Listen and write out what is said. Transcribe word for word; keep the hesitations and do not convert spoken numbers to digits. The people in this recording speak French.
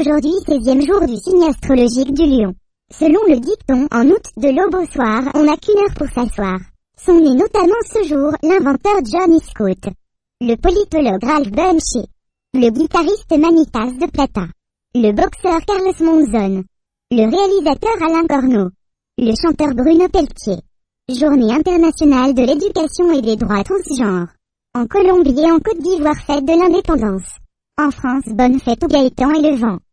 aujourd'hui seizième jour du signe astrologique du Lion. Selon le dicton, en août, de l'aube au soir, on n'a qu'une heure pour s'asseoir. Sont nés notamment ce jour l'inventeur John Scott, le politologue Ralph Bunche, le guitariste Manitas de Plata, le boxeur Carlos Monzon, le réalisateur Alain Corneau, le chanteur Bruno Pelletier. Journée internationale de l'éducation et des droits transgenres. En Colombie et en Côte d'Ivoire, fête de l'indépendance. En France, bonne fête aux Gaëtan et le vent.